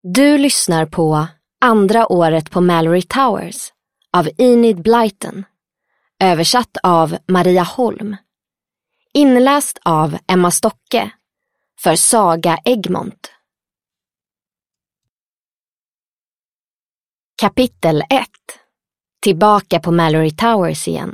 Du lyssnar på Andra året på Mallory Towers av Enid Blyton. Översatt av Maria Holm. Inläst av Emma Stocke för Saga Egmont. Kapitel 1. Tillbaka på Mallory Towers igen.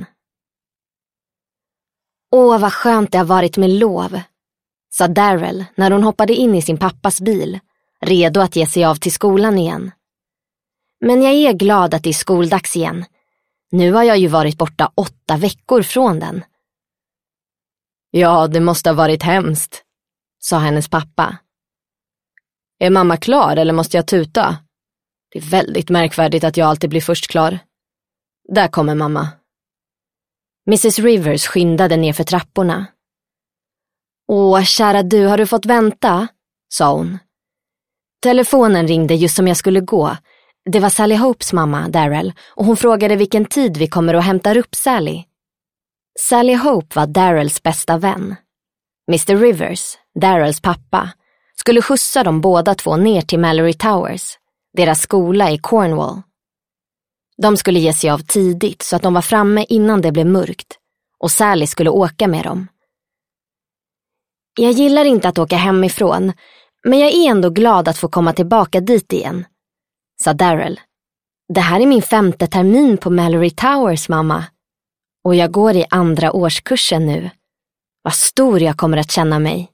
Åh, vad skönt det har varit med lov, sa Darrell när hon hoppade in i sin pappas bil, redo att ge sig av till skolan igen. Men jag är glad att det är skoldags igen. Nu har jag ju varit borta 8 veckor från den. Ja, det måste ha varit hemskt, sa hennes pappa. Är mamma klar eller måste jag tuta? Det är väldigt märkvärdigt att jag alltid blir först klar. Där kommer mamma. Mrs. Rivers skyndade ner för trapporna. Åh, kära du, har du fått vänta? Sa hon. Telefonen ringde just som jag skulle gå. Det var Sally Hopes mamma, Darrell, och hon frågade vilken tid vi kommer och hämtar upp Sally. Sally Hope var Darrells bästa vän. Mr. Rivers, Darrells pappa, skulle skjutsa dem båda två ner till Mallory Towers, deras skola i Cornwall. De skulle ge sig av tidigt så att de var framme innan det blev mörkt, och Sally skulle åka med dem. Jag gillar inte att åka hemifrån, men jag är ändå glad att få komma tillbaka dit igen, sa Darrell. Det här är min 5:e termin på Mallory Towers, mamma. Och jag går i 2:a årskursen nu. Vad stor jag kommer att känna mig.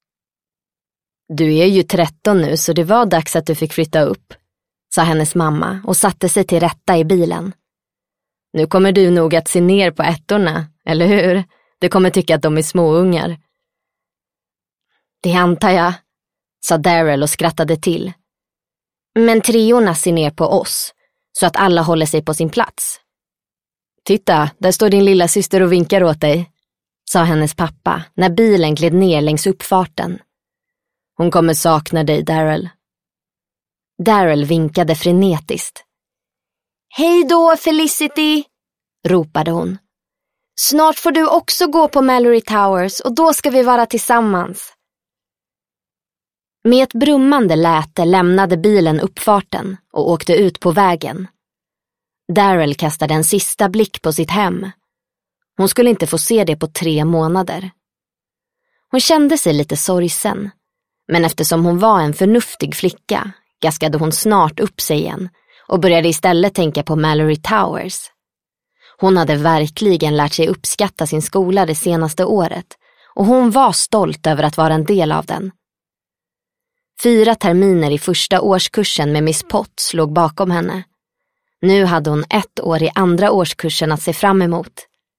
Du är ju 13 nu, så det var dags att du fick flytta upp, sa hennes mamma och satte sig till rätta i bilen. Nu kommer du nog att se ner på 1:orna, eller hur? Du kommer tycka att de är småungar. Det antar jag, sa Darrell och skrattade till. Men 3:orna ser ner på oss, så att alla håller sig på sin plats. Titta, där står din lilla syster och vinkar åt dig, sa hennes pappa när bilen gled ner längs uppfarten. Hon kommer sakna dig, Darrell. Darrell vinkade frenetiskt. Hej då, Felicity, ropade hon. Snart får du också gå på Mallory Towers och då ska vi vara tillsammans. Med ett brummande läte lämnade bilen uppfarten och åkte ut på vägen. Darrell kastade en sista blick på sitt hem. Hon skulle inte få se det på 3 månader. Hon kände sig lite sorgsen, men eftersom hon var en förnuftig flicka gaskade hon snart upp sig igen och började istället tänka på Mallory Towers. Hon hade verkligen lärt sig uppskatta sin skola det senaste året, och hon var stolt över att vara en del av den. 4 terminer i 1:a årskursen med Miss Potts låg bakom henne. Nu hade hon 1 år i 2:a årskursen att se fram emot.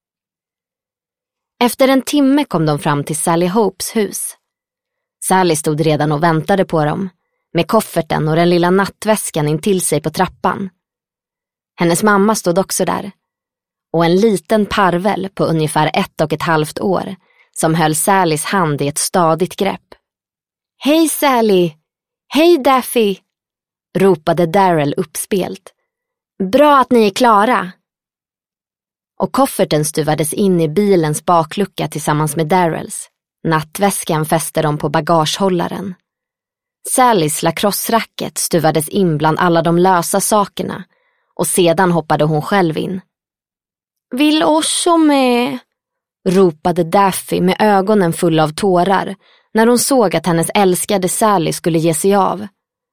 Efter 1 timme kom de fram till Sally Hopes hus. Sally stod redan och väntade på dem, med kofferten och den lilla nattväskan in till sig på trappan. Hennes mamma stod också där, och en liten parvel på ungefär 1,5 år som höll Sallys hand i ett stadigt grepp. Hej Sally! Hej Daffy! Ropade Darrell uppspelt. Bra att ni är klara! Och kofferten stuvades in i bilens baklucka tillsammans med Darrells. Nattväskan fäste dem på bagagehållaren. Sallys lacrosse-racket stuvades in bland alla de lösa sakerna, och sedan hoppade hon själv in. Vill också med, ropade Daffy med ögonen fulla av tårar när hon såg att hennes älskade Sally skulle ge sig av.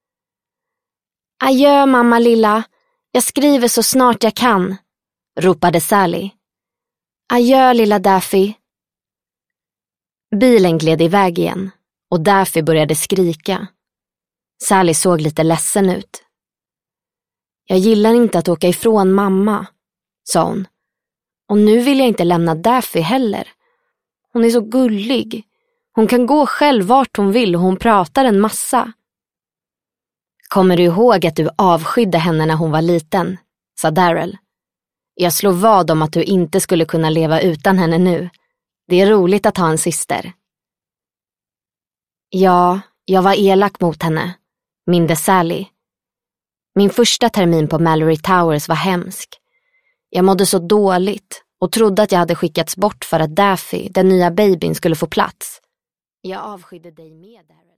Adjö mamma lilla, jag skriver så snart jag kan, ropade Sally. Adjö lilla Daffy. Bilen gled iväg igen och Daffy började skrika. Sally såg lite ledsen ut. Jag gillar inte att åka ifrån mamma, sa hon. Och nu vill jag inte lämna Daffy heller. Hon är så gullig. Hon kan gå själv vart hon vill och hon pratar en massa. Kommer du ihåg att du avskydde henne när hon var liten, sa Darrell. Jag slår vad om att du inte skulle kunna leva utan henne nu. Det är roligt att ha en syster. Ja, jag var elak mot henne, mindes Sally. Min 1:a termin på Mallory Towers var hemsk. Jag mådde så dåligt och trodde att jag hade skickats bort för att Daffy, den nya babyn, skulle få plats. Jag avskydde dig med, Darrell.